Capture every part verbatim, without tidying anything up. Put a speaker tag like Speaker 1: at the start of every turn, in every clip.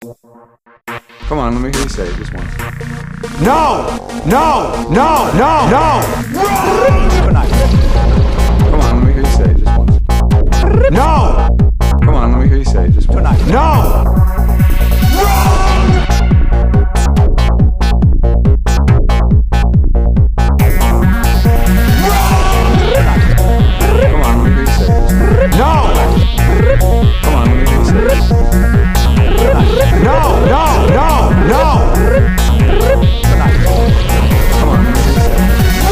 Speaker 1: Come on, let me hear you say it just once.
Speaker 2: No! No! No! No! No!
Speaker 1: Come on, let me hear you say it just once.
Speaker 2: No!
Speaker 1: Come on, let me hear you say it just once.
Speaker 2: No!
Speaker 1: Come on, let me hear you say it.
Speaker 2: No!
Speaker 1: Come on, let me hear you say it.
Speaker 2: No! No! No! No!
Speaker 1: Come on, let me hear you say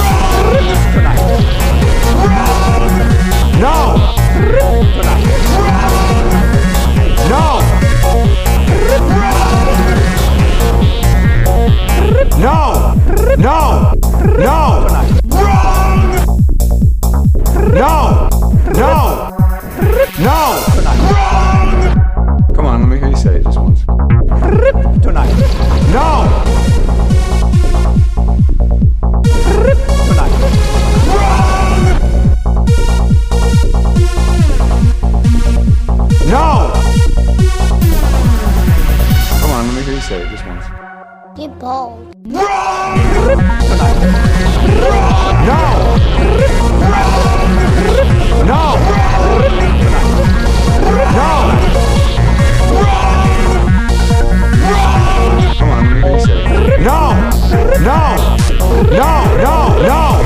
Speaker 1: it.
Speaker 2: No! No! No! No! No! No! No! No!
Speaker 1: Come on, let me hear you say it just once.
Speaker 2: No! No!
Speaker 1: Come on, let me hear you say it just once.
Speaker 3: You're bald.
Speaker 2: No! No! No!
Speaker 1: Come on, let me hear you say it.
Speaker 2: No! No! No! No! No!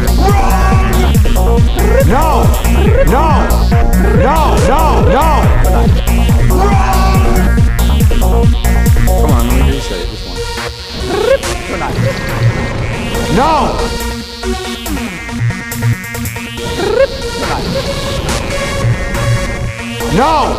Speaker 2: No! No! No! No! No!
Speaker 1: Come on, let me hear you say it just once.
Speaker 2: No! No!